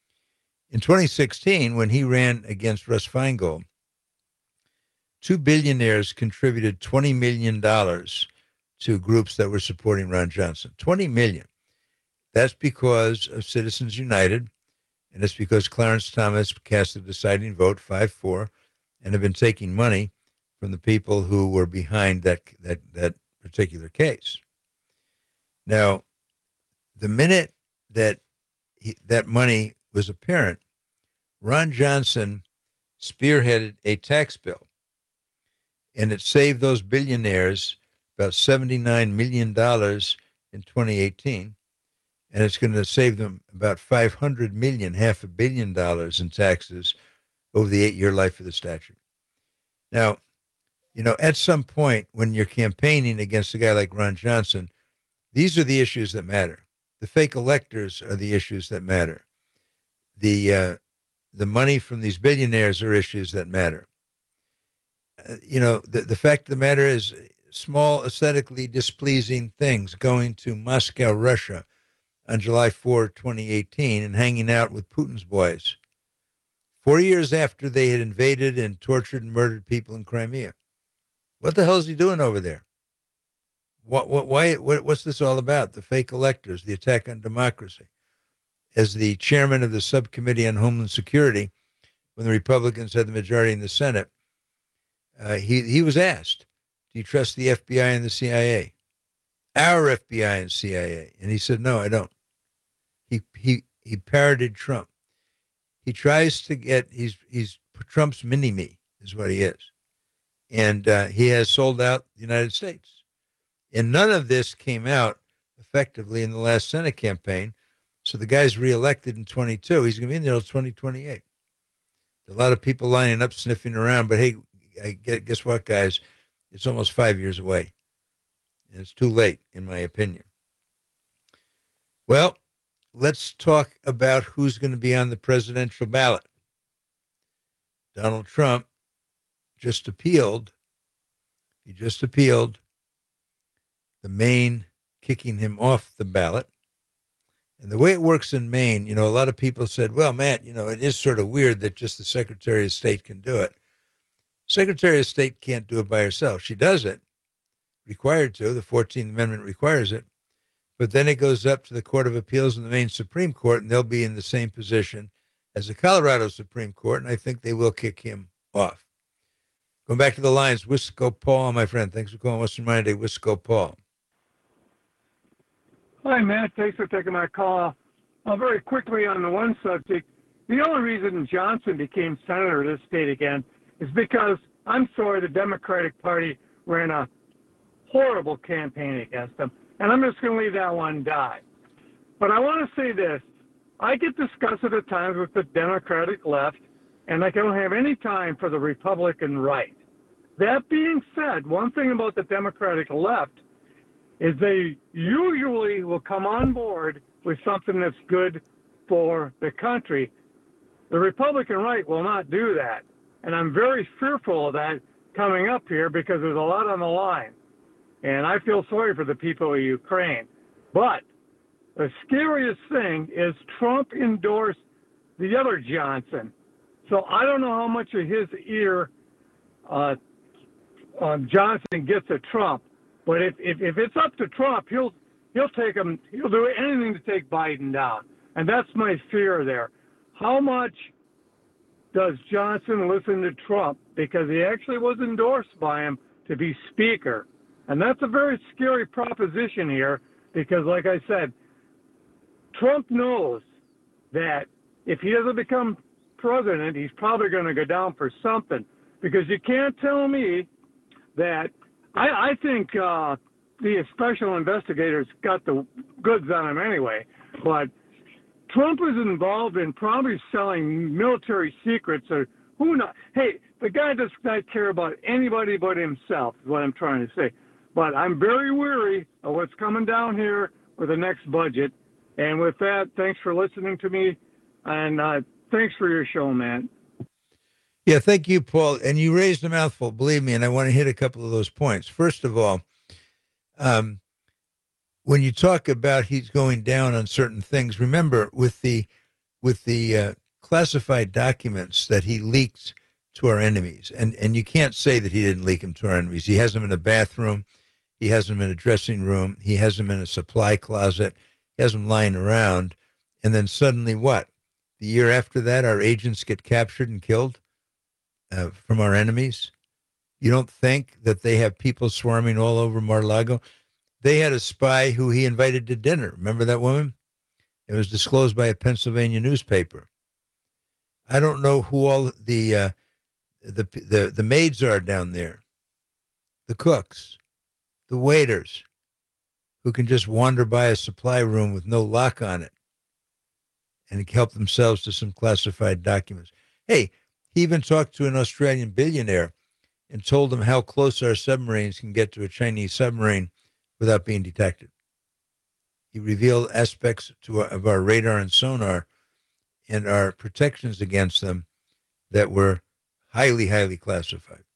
Speaker 19: In twenty sixteen, when he ran against Russ Feingold, two billionaires contributed twenty million dollars to groups that were supporting Ron Johnson. twenty million dollars. That's because of Citizens United, and it's because Clarence Thomas cast the deciding vote, five four, and have been taking money from the people who were behind that that that particular case. Now, the minute that he, that money was apparent, Ron Johnson spearheaded a tax bill, and it saved those billionaires about seventy-nine million dollars in twenty eighteen, and it's going to save them about five hundred million dollars, half a billion dollars in taxes over the eight-year life of the statute. Now, you know, at some point when you're campaigning against a guy like Ron Johnson, these are the issues that matter. The fake electors are the issues that matter. The uh, the money from these billionaires are issues that matter. Uh, you know, the, the fact of the matter is, small, aesthetically displeasing things, going to Moscow, Russia on July fourth, twenty eighteen, and hanging out with Putin's boys, four years after they had invaded and tortured and murdered people in Crimea. What the hell is he doing over there? What, what, why, what, what's this all about? The fake electors, the attack on democracy. As the chairman of the subcommittee on Homeland Security, when the Republicans had the majority in the Senate, uh, he, he was asked, do you trust the F B I and the C I A? Our F B I and C I A. And he said, no, I don't. He he he parroted Trump. He tries to get, he's he's Trump's mini-me is what he is. And uh, he has sold out the United States. And none of this came out effectively in the last Senate campaign. So the guy's reelected in twenty-two. He's going to be in there until twenty twenty-eight. A lot of people lining up, sniffing around. But hey, I guess what, guys? It's almost five years away. And it's too late, in my opinion. Well, let's talk about who's going to be on the presidential ballot. Donald Trump just appealed. He just appealed the Maine kicking him off the ballot. And the way it works in Maine, you know, a lot of people said, well, Matt, you know, it is sort of weird that just the Secretary of State can do it. Secretary of State can't do it by herself. She does it, required to. The fourteenth Amendment requires it. But then it goes up to the Court of Appeals and the Maine Supreme Court, and they'll be in the same position as the Colorado Supreme Court, and I think they will kick him off. Going back to the lines, Wisco Paul, my friend. Thanks for calling Western Monday, Wisco Paul.
Speaker 3: Hi, Matt. Thanks for taking my call. Uh, very quickly on the one subject, the only reason Johnson became senator of this state again is because, I'm sorry, the Democratic Party ran a horrible campaign against him, and I'm just going to leave that one die. But I want to say this. I get disgusted at times with the Democratic left, and I don't have any time for the Republican right. That being said, one thing about the Democratic left is they usually will come on board with something that's good for the country. The Republican right will not do that. And I'm very fearful of that coming up here because there's a lot on the line. And I feel sorry for the people of Ukraine. But the scariest thing is Trump endorsed the other Johnson. So I don't know how much of his ear uh, um, Johnson gets at Trump. But if, if, if it's up to Trump, he'll he'll take him. He'll do anything to take Biden down, and that's my fear there. How much does Johnson listen to Trump because he actually was endorsed by him to be Speaker, and that's a very scary proposition here because, like I said, Trump knows that if he doesn't become president, he's probably going to go down for something because you can't tell me that. I, I think uh, the special investigators got the goods on him anyway, but Trump was involved in probably selling military secrets or who knows. Hey, the guy does not care about anybody but himself is what I'm trying to say. But I'm very weary of what's coming down here with the next budget. And with that, thanks for listening to me, and uh, thanks for your show, man.
Speaker 19: Yeah, thank you, Paul. And you raised a mouthful, believe me, and I want to hit a couple of those points. First of all, um, when you talk about he's going down on certain things, remember with the with the uh, classified documents that he leaked to our enemies, and, and you can't say that he didn't leak them to our enemies. He has them in a bathroom. He has them in a dressing room. He has them in a supply closet. He has them lying around. And then suddenly what? The year after that, our agents get captured and killed? Uh, from our enemies. You don't think that they have people swarming all over Mar-a-Lago? They had a spy who he invited to dinner. Remember that woman? It was disclosed by a Pennsylvania newspaper. I don't know who all the uh, the, the the maids are down there, the cooks, the waiters, who can just wander by a supply room with no lock on it and help themselves to some classified documents. Hey, he even talked to an Australian billionaire and told him how close our submarines can get to a Chinese submarine without being detected. He revealed aspects to our, of our radar and sonar and our protections against them that were highly, highly classified.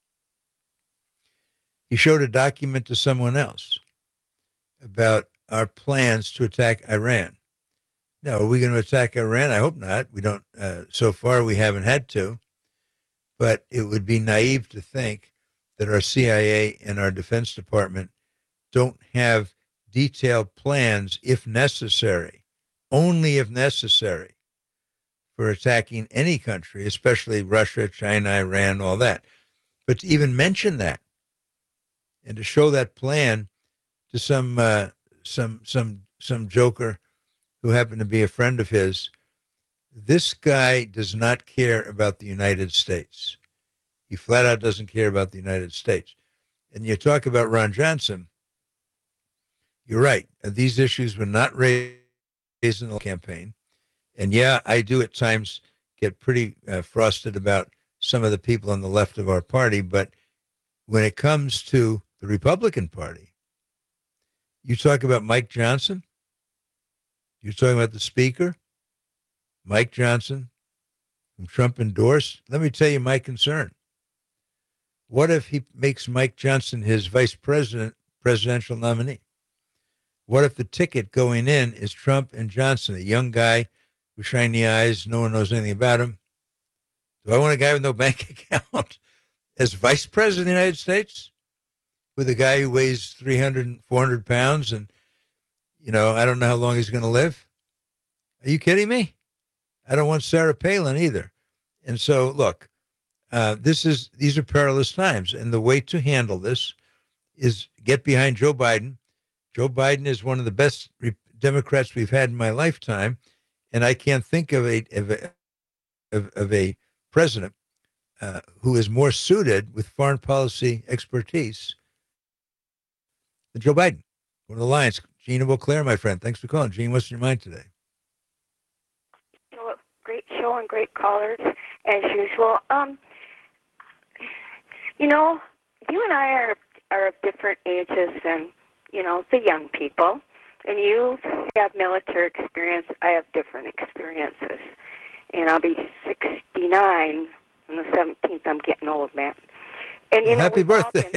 Speaker 19: He showed a document to someone else about our plans to attack Iran. Now, are we going to attack Iran? I hope not. We don't. Uh, so far, we haven't had to. But it would be naive to think that our C I A and our Defense Department don't have detailed plans, if necessary, only if necessary, for attacking any country, especially Russia, China, Iran, all that. But to even mention that and to show that plan to some uh, some some some joker who happened to be a friend of his, this guy does not care about the United States. He flat out doesn't care about the United States. And you talk about Ron Johnson, you're right. These issues were not raised in the campaign. And yeah, I do at times get pretty uh, frosted about some of the people on the left of our party. But when it comes to the Republican Party, you talk about Mike Johnson, you're talking about the Speaker, Mike Johnson, whom Trump endorsed. Let me tell you my concern. What if he makes Mike Johnson his vice president, presidential nominee? What if the ticket going in is Trump and Johnson, a young guy with shiny eyes, no one knows anything about him? Do I want a guy with no bank account as vice president of the United States with a guy who weighs three hundred, four hundred pounds and, you know, I don't know how long he's going to live? Are you kidding me? I don't want Sarah Palin either. And so, look, uh, this is these are perilous times, and the way to handle this is get behind Joe Biden. Joe Biden is one of the best re- Democrats we've had in my lifetime, and I can't think of a of a, of, of a president uh, who is more suited with foreign policy expertise than Joe Biden. One of the Lions, Gene of Eau Claire, my friend. Thanks for calling. Gene, what's in your mind today?
Speaker 1: Well, great show and great callers, as usual. Um, you know, you and I are, are of different ages than, you know, the young people. And you have military experience. I have different experiences. And I'll be sixty-nine on the seventeenth. I'm getting old, man. And you know,
Speaker 19: happy birthday.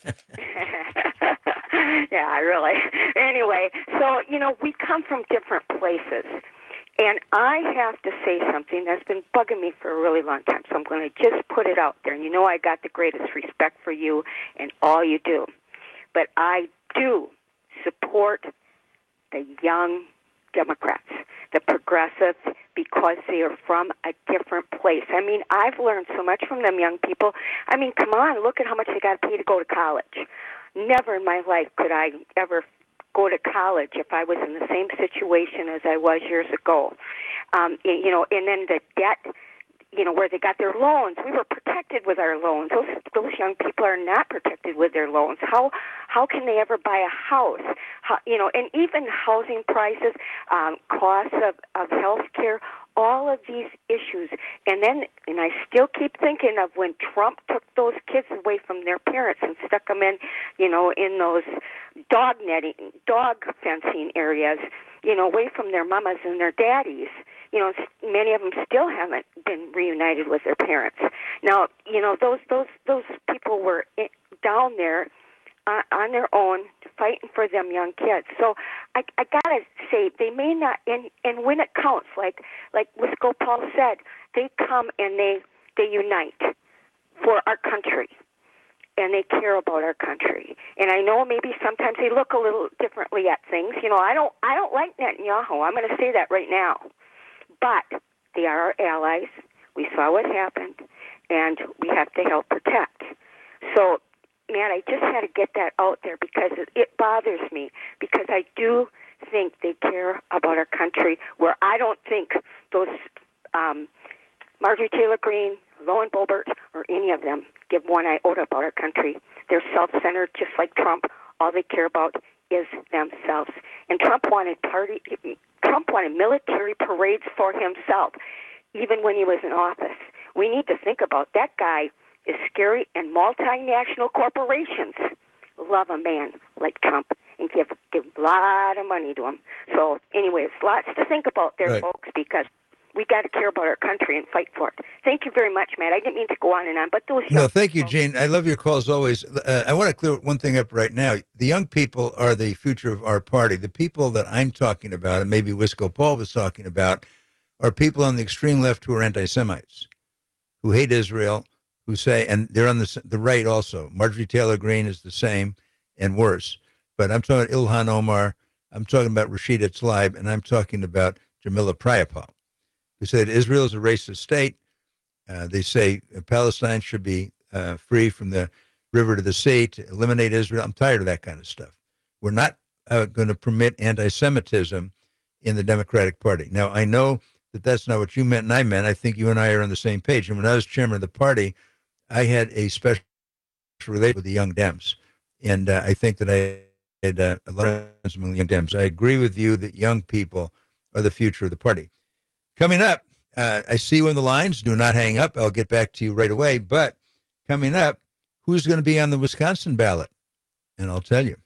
Speaker 1: Yeah, really. Anyway, so, you know, we come from different places. And I have to say something that's been bugging me for a really long time. So I'm going to just put it out there. And you know I got the greatest respect for you and all you do. But I do support the young Democrats, the progressives, because they are from a different place. I mean, I've learned so much from them young people. I mean, come on, look at how much they got to pay to go to college. Never in my life could I ever go to college if I was in the same situation as I was years ago. Um, you know, and then the debt, you know, where they got their loans. We were protected with our loans. Those those young people are not protected with their loans. How how can they ever buy a house? How, you know, and even housing prices, um, costs of, of health care, all of these issues. And then, and I still keep thinking of when Trump took those kids away from their parents and stuck them in, you know, in those dog netting, dog fencing areas, you know, away from their mamas and their daddies. You know, many of them still haven't been reunited with their parents. Now, you know, those those those people were in, down there uh, on their own, fighting for them young kids. So I, I gotta say, they may not, and and when it counts, like like Wisco Paul said, they come and they they unite for our country, and they care about our country. And I know maybe sometimes they look a little differently at things. You know, I don't I don't like Netanyahu. I'm going to say that right now. But they are our allies. We saw what happened, and we have to help protect. So, man, I just had to get that out there because it, it bothers me, because I do think they care about our country, where I don't think those um, Marjorie Taylor Greene, Lauren Boebert, or any of them give one iota about our country. They're self-centered, just like Trump. All they care about is themselves. And Trump wanted party... Trump wanted military parades for himself, even when he was in office. We need to think about that guy is scary, and multinational corporations love a man like Trump and give give a lot of money to him. So, anyways, lots to think about there, right, folks, because we got to care about our country and fight for it. Thank you very much, Matt. I didn't mean to go on and on, but those.
Speaker 19: No, thank you, Jane. I love your calls always. Uh, I want to clear one thing up right now. The young people are the future of our party. The people that I'm talking about, and maybe Wisco Paul was talking about, are people on the extreme left who are anti-Semites, who hate Israel, who say, and they're on the the right also. Marjorie Taylor Greene is the same and worse. But I'm talking about Ilhan Omar. I'm talking about Rashida Tlaib, and I'm talking about Jamila Priapal, who said Israel is a racist state. Uh, they say Palestine should be uh, free from the river to the sea, to eliminate Israel. I'm tired of that kind of stuff. We're not uh, going to permit anti-Semitism in the Democratic Party. Now, I know that that's not what you meant and I meant. I think you and I are on the same page. And when I was chairman of the party, I had a special relationship with the Young Dems. And uh, I think that I had uh, a lot of friends among the Young Dems. I agree with you that young people are the future of the party. Coming up, uh, I see you in the lines. Do not hang up. I'll get back to you right away. But coming up, who's going to be on the Wisconsin ballot? And I'll tell you.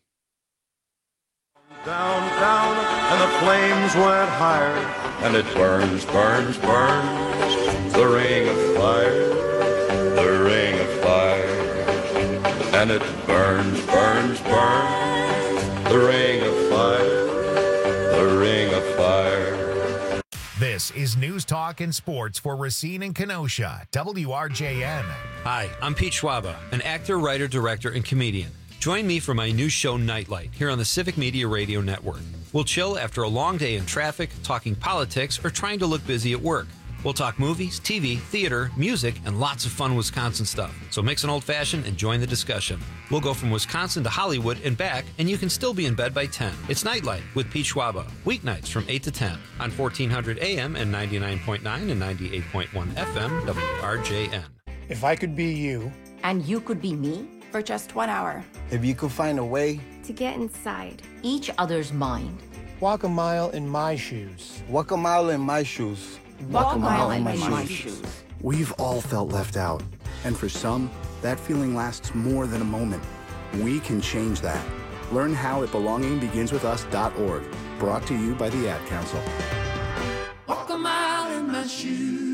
Speaker 4: Down, down, and the flames went higher. And it burns, burns, burns, the ring of fire, the ring of fire. And it burns, burns, burns, the ring of fire, the ring of fire.
Speaker 15: This is News Talk and Sports for Racine and Kenosha, W R J N.
Speaker 5: Hi, I'm Pete Schwaba, an actor, writer, director, and comedian. Join me for my new show, Nightlight, here on the Civic Media Radio Network. We'll chill after a long day in traffic, talking politics, or trying to look busy at work. We'll talk movies, T V, theater, music, and lots of fun Wisconsin stuff. So mix an old-fashioned and join the discussion. We'll go from Wisconsin to Hollywood and back, and you can still be in bed by ten. It's Nightlight with Pete Schwaba, weeknights from eight to ten on fourteen hundred A M and ninety-nine point nine and ninety-eight point one F M W R J N.
Speaker 7: If I could be you.
Speaker 8: And you could be me? For just one hour.
Speaker 7: If you could find a way.
Speaker 8: To get inside each other's mind.
Speaker 7: Walk a mile in my shoes. Walk a mile in my shoes.
Speaker 8: Walk, Walk a mile, mile in my, in my shoes. shoes.
Speaker 9: We've all felt left out. And for some, that feeling lasts more than a moment. We can change that. Learn how at belonging begins with us dot org. Brought to you by the Ad Council.
Speaker 11: Walk a mile in my shoes.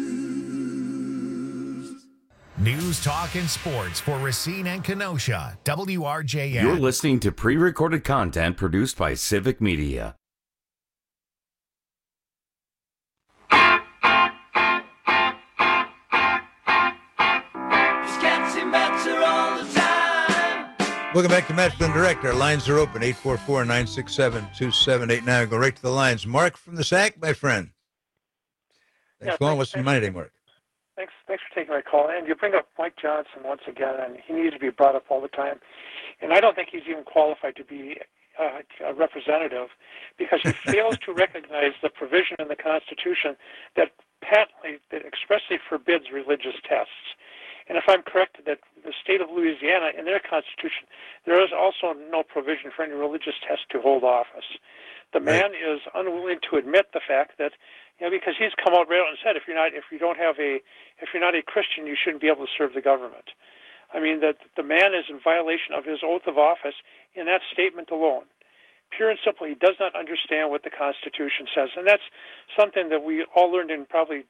Speaker 15: News, talk, and sports for Racine and Kenosha. W R J N.
Speaker 17: You're listening to pre-recorded content produced by Civic Media.
Speaker 19: Welcome back to Matchman Direct. Our lines are open, eight four four, nine six seven, two seven eight nine. Go right to the lines. Mark from the S A C, my friend. Thanks
Speaker 12: yeah,
Speaker 19: for calling. What's your money today, Mark?
Speaker 12: Thanks, thanks for taking my call. And you bring up Mike Johnson once again, and he needs to be brought up all the time. And I don't think he's even qualified to be uh, a representative because he fails to recognize the provision in the Constitution that patently, that expressly forbids religious tests. And if I'm correct, that the state of Louisiana, in their constitution, there is also no provision for any religious test to hold office. The man right. is unwilling to admit the fact that, you know, because he's come out right out and said, if you're not, if you don't have a, if you're not a Christian, you shouldn't be able to serve the government. I mean, that the man is in violation of his oath of office in that statement alone. Pure and simple, he does not understand what the Constitution says, and that's something that we all learned in probably.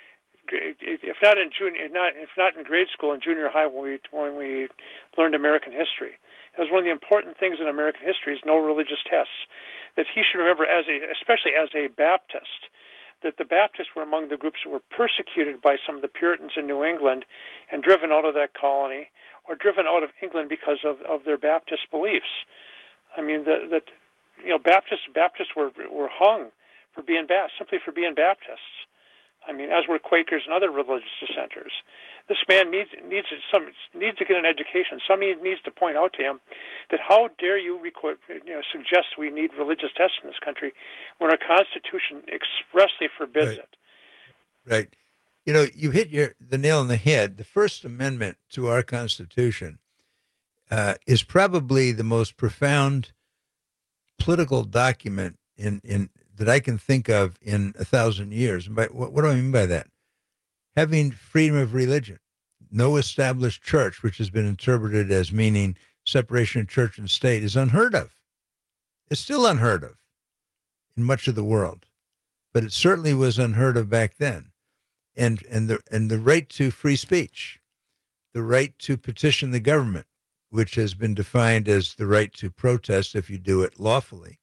Speaker 12: If not in junior, not if not in grade school, in junior high, when we when we learned American history, it was one of the important things in American history is no religious tests. That he should remember, as a especially as a Baptist, that the Baptists were among the groups that were persecuted by some of the Puritans in New England and driven out of that colony, or driven out of England because of, of their Baptist beliefs. I mean, that that you know, Baptists Baptists were were hung for being Baptists, simply for being Baptists. I mean, as were Quakers and other religious dissenters. This man needs needs some needs to get an education. Somebody needs to point out to him that how dare you, record, you know, suggest we need religious tests in this country when our Constitution expressly forbids
Speaker 19: right.
Speaker 12: it.
Speaker 19: Right. You know, you hit your the nail on the head. The First Amendment to our Constitution uh, is probably the most profound political document in in. that I can think of in a thousand years. But what, what do I mean by that? Having freedom of religion, no established church, which has been interpreted as meaning separation of church and state, is unheard of. It's still unheard of in much of the world, but it certainly was unheard of back then. And and the and the right to free speech, the right to petition the government, which has been defined as the right to protest if you do it lawfully.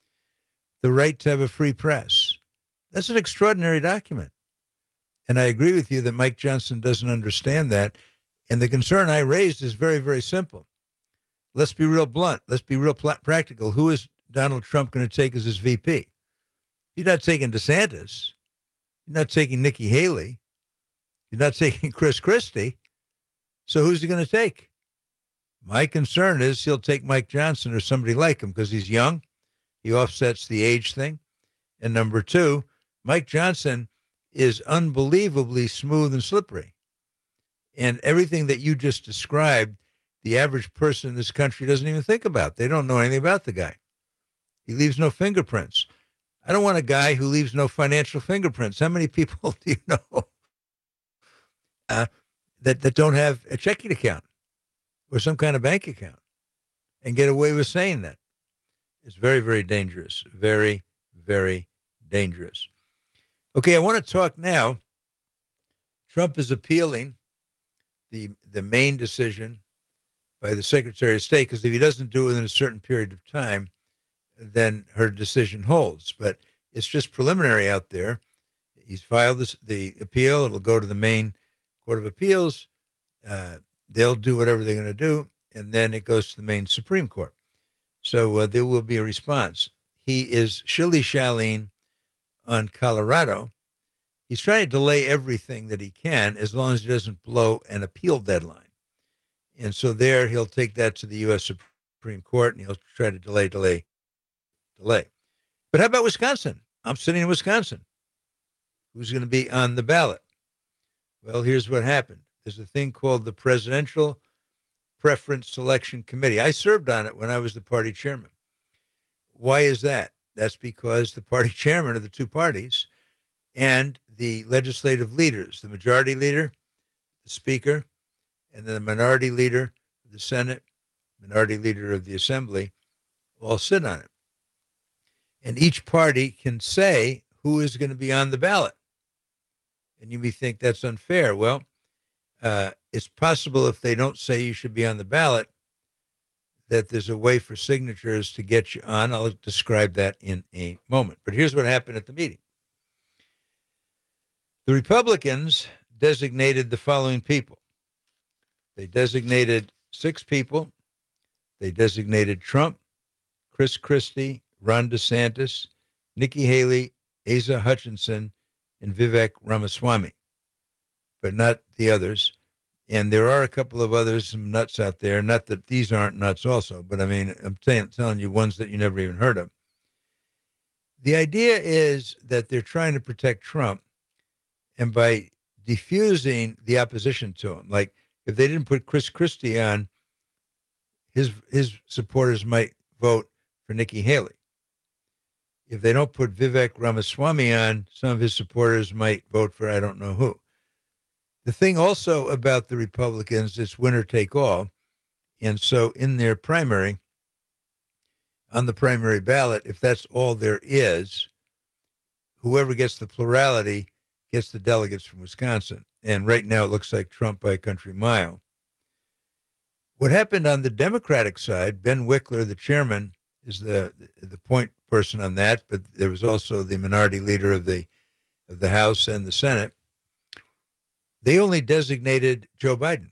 Speaker 19: The right to have a free press. That's an extraordinary document. And I agree with you that Mike Johnson doesn't understand that. And the concern I raised is very, very simple. Let's be real blunt. Let's be real pl- practical. Who is Donald Trump going to take as his V P? He's not taking DeSantis. He's not taking Nikki Haley. He's not taking Chris Christie. So who's he going to take? My concern is he'll take Mike Johnson or somebody like him because he's young. He offsets the age thing. And number two, Mike Johnson is unbelievably smooth and slippery. And everything that you just described, the average person in this country doesn't even think about. They don't know anything about the guy. He leaves no fingerprints. I don't want a guy who leaves no financial fingerprints. How many people do you know uh, that, that don't have a checking account or some kind of bank account and get away with saying that? It's very, very dangerous. Very, very dangerous. Okay, I want to talk now. Trump is appealing the the Maine decision by the Secretary of State, because if he doesn't do it within a certain period of time, then her decision holds. But it's just preliminary out there. He's filed this, the appeal. It'll go to the Maine Court of Appeals. Uh, they'll do whatever they're going to do, and then it goes to the Maine Supreme Court. So uh, there will be a response. He is shilly-shallying on Colorado, He's trying to delay everything that he can as long as he doesn't blow an appeal deadline. And so there he'll take that to the U S Supreme Court and he'll try to delay, delay, delay. But how about Wisconsin? I'm sitting in Wisconsin. Who's going to be on the ballot? Well, here's what happened. There's a thing called the Presidential Preference Selection Committee. I served on it when I was the party chairman. Why is that? That's because the party chairman of the two parties and the legislative leaders, the majority leader, the speaker, and then the minority leader of the Senate, minority leader of the Assembly, all sit on it. And each party can say who is going to be on the ballot. And you may think that's unfair. Well, uh, it's possible if they don't say you should be on the ballot, that there's a way for signatures to get you on. I'll describe that in a moment. But here's what happened at the meeting. The Republicans designated the following people. They designated six people. They designated Trump, Chris Christie, Ron DeSantis, Nikki Haley, Asa Hutchinson, and Vivek Ramaswamy, but not the others. And there are a couple of others, some nuts out there. Not that these aren't nuts also, but I mean, I'm t- telling you ones that you never even heard of. The idea is that they're trying to protect Trump, and by diffusing the opposition to him, like if they didn't put Chris Christie on, his his supporters might vote for Nikki Haley. If they don't put Vivek Ramaswamy on, some of his supporters might vote for I don't know who. The thing also about the Republicans, it's winner take all. And so in their primary, on the primary ballot, if that's all there is, whoever gets the plurality gets the delegates from Wisconsin. And right now it looks like Trump by a country mile. What happened on the Democratic side, Ben Wickler, the chairman, is the the point person on that, but there was also the minority leader of the of the House and the Senate. They only designated Joe Biden.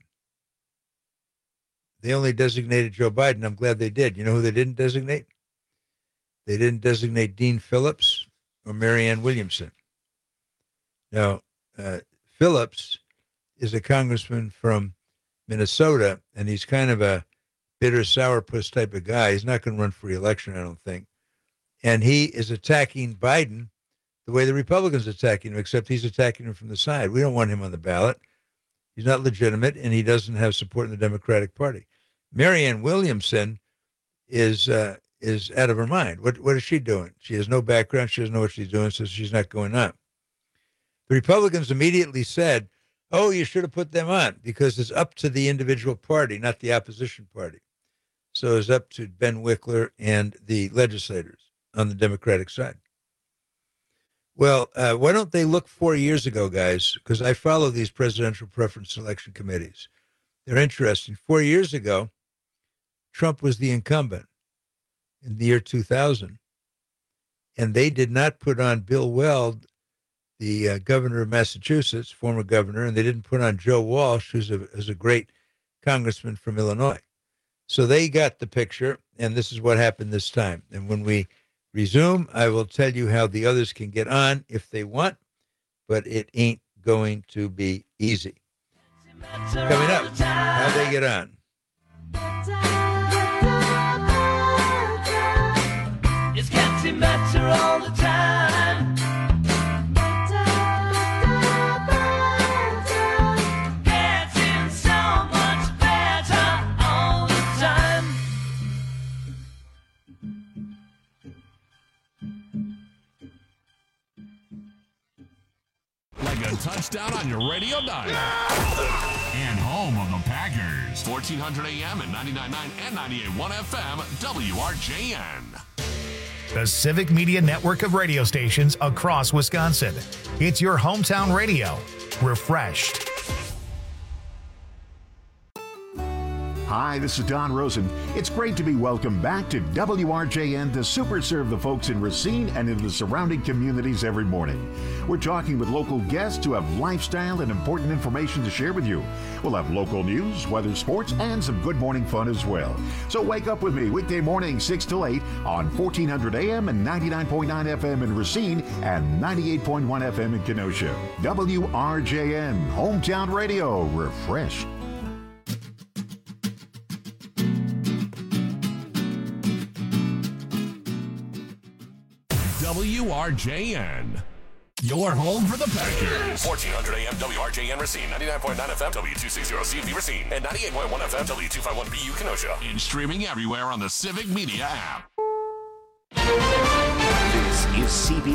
Speaker 19: They only designated Joe Biden. I'm glad they did. You know who they didn't designate? They didn't designate Dean Phillips or Marianne Williamson. Now, uh, Phillips is a congressman from Minnesota, and he's kind of a bitter sourpuss type of guy. He's not going to run for re-election, I don't think. And he is attacking Biden the way the Republicans are attacking him, except he's attacking him from the side. We don't want him on the ballot. He's not legitimate, and he doesn't have support in the Democratic Party. Marianne Williamson is uh, is out of her mind. What what is she doing? She has no background. She doesn't know what she's doing, so she's not going on. The Republicans immediately said, oh, you should have put them on, because it's up to the individual party, not the opposition party. So it's up to Ben Wickler and the legislators on the Democratic side. Well, uh, why don't they look four years ago, guys? Because I follow these presidential preference selection committees. They're interesting. Four years ago, Trump was the incumbent in the year two thousand. And they did not put on Bill Weld, the uh, governor of Massachusetts, former governor, and they didn't put on Joe Walsh, who's a, who's a great congressman from Illinois. So they got the picture, and this is what happened this time. And when we resume, I will tell you how the others can get on if they want, but it ain't going to be easy. Coming up, how they get on.
Speaker 11: It's getting better all the time. Getting so much better all the time.
Speaker 2: Like a touchdown on your radio dial. And home of the Packers. fourteen hundred A M and ninety-nine point nine and ninety-eight point one F M, W R J N.
Speaker 15: The Civic Media network of radio stations across Wisconsin. It's your hometown radio. Refreshed.
Speaker 6: Hi, this is Don Rosen. It's great to be welcomed back to W R J N to super serve the folks in Racine and in the surrounding communities every morning. We're talking with local guests who have lifestyle and important information to share with you. We'll have local news, weather, sports, and some good morning fun as well. So wake up with me weekday morning six till eight on fourteen hundred A M and ninety-nine point nine F M in Racine and ninety-eight point one F M in Kenosha. W R J N, Hometown Radio, refreshed.
Speaker 2: W R J N, your home for the Packers.
Speaker 10: fourteen hundred A M W R J N Racine, ninety-nine point nine F M W two sixty C F B Racine, and ninety-eight point one F M W two fifty-one B U Kenosha.
Speaker 2: And streaming everywhere on the Civic Media app.
Speaker 13: This is C B